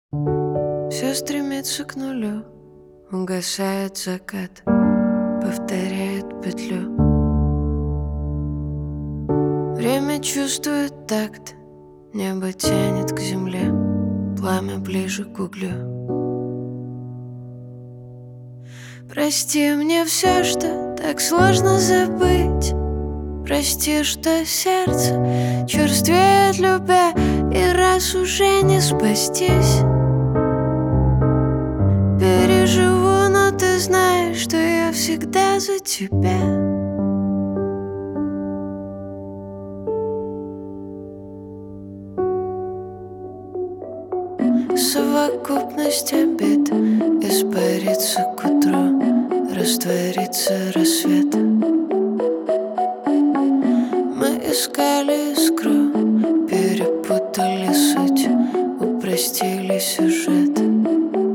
Все стремится к нулю, угасает закат, повторяет петлю. Время чувствует такт, небо тянет к земле, пламя ближе к углю. Прости мне все, что так сложно забыть. Прости, что сердце черствеет, любя, и раз уже не спастись. Переживу, но ты знаешь, что я всегда за тебя. Совокупность обид испарится к утру, растворится рассвет. Мы искали искру, перепутали суть, упростили сюжет.